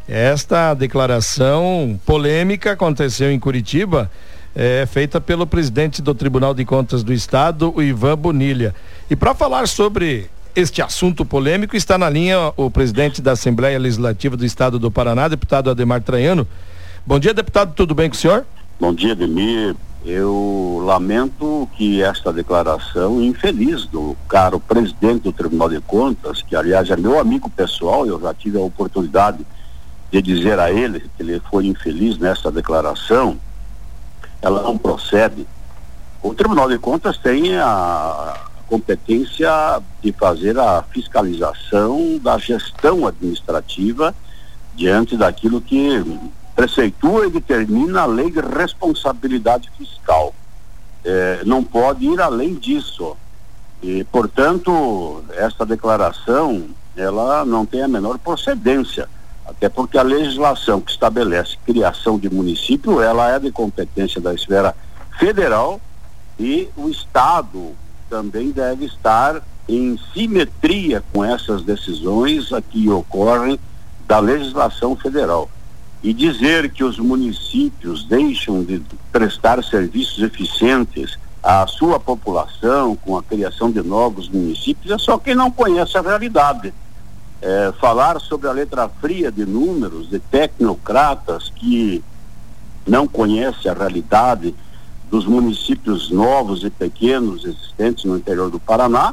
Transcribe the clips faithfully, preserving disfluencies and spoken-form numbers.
Esta declaração polêmica aconteceu em Curitiba, é, feita pelo presidente do Tribunal de Contas do Estado, o Ivan Bonilha. E para falar sobre este assunto polêmico, está na linha o presidente da Assembleia Legislativa do Estado do Paraná, deputado Ademar Traiano. Bom dia, deputado, tudo bem com o senhor? Bom dia, Ademir. Eu lamento que esta declaração infeliz do caro presidente do Tribunal de Contas, que aliás é meu amigo pessoal, eu já tive a oportunidade de dizer a ele que ele foi infeliz nessa declaração, ela não procede. O Tribunal de Contas tem a competência de fazer a fiscalização da gestão administrativa diante daquilo que preceitua e determina a lei de responsabilidade fiscal. É, não pode ir além disso. E, portanto, esta declaração, ela não tem a menor procedência, até porque a legislação que estabelece criação de município, ela é de competência da esfera federal e o Estado também deve estar em simetria com essas decisões que ocorrem da legislação federal. E dizer que os municípios deixam de prestar serviços eficientes à sua população com a criação de novos municípios é só quem não conhece a realidade. É, falar sobre a letra fria de números, de tecnocratas que não conhecem a realidade dos municípios novos e pequenos existentes no interior do Paraná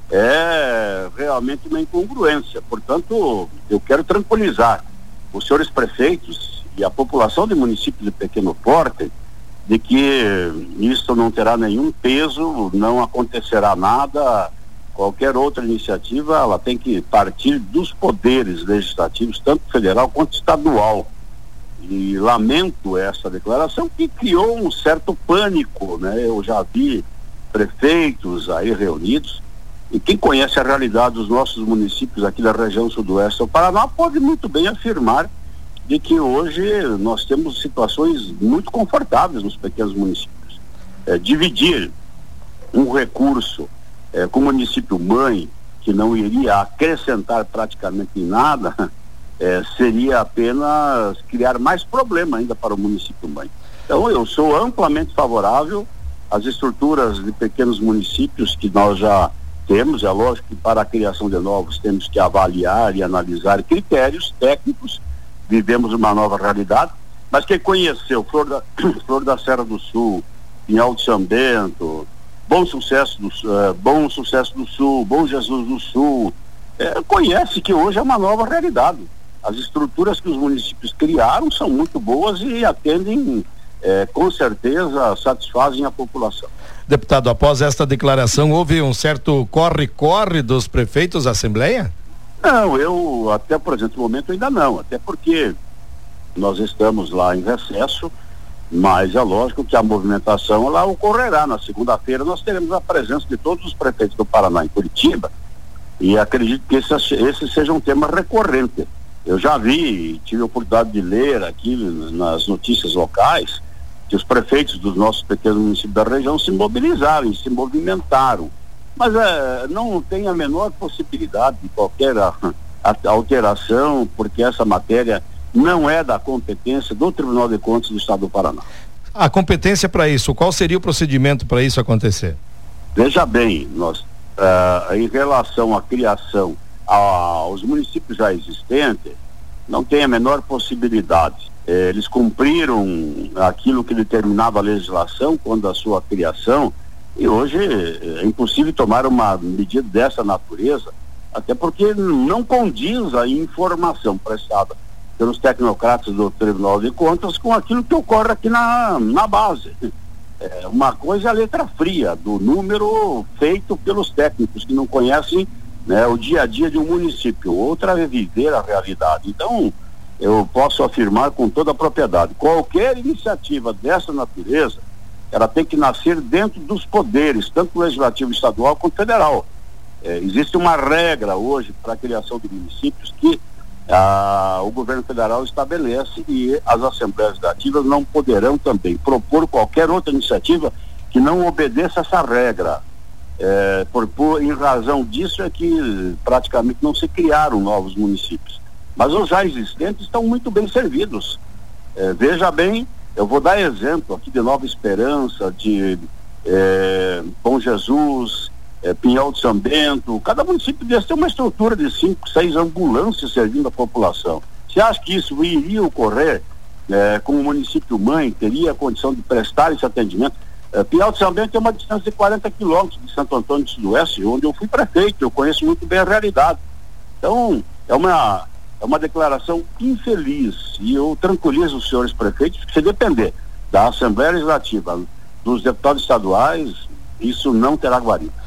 é realmente uma incongruência. Portanto, eu quero tranquilizar os senhores prefeitos e a população de municípios de pequeno porte de que isso não terá nenhum peso, não acontecerá nada. Qualquer outra iniciativa, ela tem que partir dos poderes legislativos, tanto federal quanto estadual. E lamento essa declaração que criou um certo pânico, né? Eu já vi prefeitos aí reunidos, e quem conhece a realidade dos nossos municípios aqui da região sudoeste do Paraná pode muito bem afirmar de que hoje nós temos situações muito confortáveis nos pequenos municípios. É, dividir um recurso é, com o município mãe, que não iria acrescentar praticamente em nada, É, seria apenas criar mais problema ainda para o município mãe. Então eu sou amplamente favorável às estruturas de pequenos municípios que nós já temos. É lógico que para a criação de novos temos que avaliar e analisar critérios técnicos, vivemos uma nova realidade, mas quem conheceu Flor da, Flor da Serra do Sul, Pinhal de São Bento, Bom Sucesso do, uh, Bom Sucesso do Sul, Bom Jesus do Sul, uh, conhece que hoje é uma nova realidade. As estruturas que os municípios criaram são muito boas e atendem, eh, com certeza, satisfazem a população. Deputado, após esta declaração, houve um certo corre-corre dos prefeitos da Assembleia? Não, eu, até por exemplo, no momento ainda não, até porque nós estamos lá em recesso, mas é lógico que a movimentação ela ocorrerá. Na segunda-feira nós teremos a presença de todos os prefeitos do Paraná em Curitiba e acredito que esse, esse seja um tema recorrente. Eu já vi, tive a oportunidade de ler aqui nas notícias locais que os prefeitos dos nossos pequenos municípios da região se mobilizaram, se movimentaram, mas é, não tem a menor possibilidade de qualquer a, a, alteração, porque essa matéria não é da competência do Tribunal de Contas do Estado do Paraná. A competência para isso, qual seria o procedimento para isso acontecer? Veja bem, nós uh, em relação à criação aos municípios já existentes, não tem a menor possibilidade. Eh, eles cumpriram aquilo que determinava a legislação quando a sua criação, e hoje é impossível tomar uma medida dessa natureza, até porque não condiz a informação prestada pelos tecnocratas do Tribunal de Contas com aquilo que ocorre aqui na, na base. É, uma coisa é a letra fria do número feito pelos técnicos que não conhecem, né, o dia a dia de um município, outra é viver a realidade. Então, eu posso afirmar com toda a propriedade, qualquer iniciativa dessa natureza, ela tem que nascer dentro dos poderes, tanto legislativo estadual quanto federal. É, existe uma regra hoje para a criação de municípios que ah, o governo federal estabelece e as assembleias legislativas não poderão também propor qualquer outra iniciativa que não obedeça essa regra. É, por, por, em razão disso é que praticamente não se criaram novos municípios. mas os já existentes estão muito bem servidos. É, veja bem, eu vou dar exemplo aqui de Nova Esperança, de é, Bom Jesus, é, Pinhal de São Bento. Cada município desse tem uma estrutura de cinco, seis ambulâncias servindo a população. Você acha que isso iria ocorrer é, como o município mãe teria a condição de prestar esse atendimento? É, Pinhal de São Bento tem uma distância de quarenta quilômetros de Santo Antônio do Sudoeste, onde eu fui prefeito, eu conheço muito bem a realidade. Então, é uma, é uma declaração infeliz, e eu tranquilizo os senhores prefeitos que, se depender da Assembleia Legislativa, dos deputados estaduais, isso não terá guarida.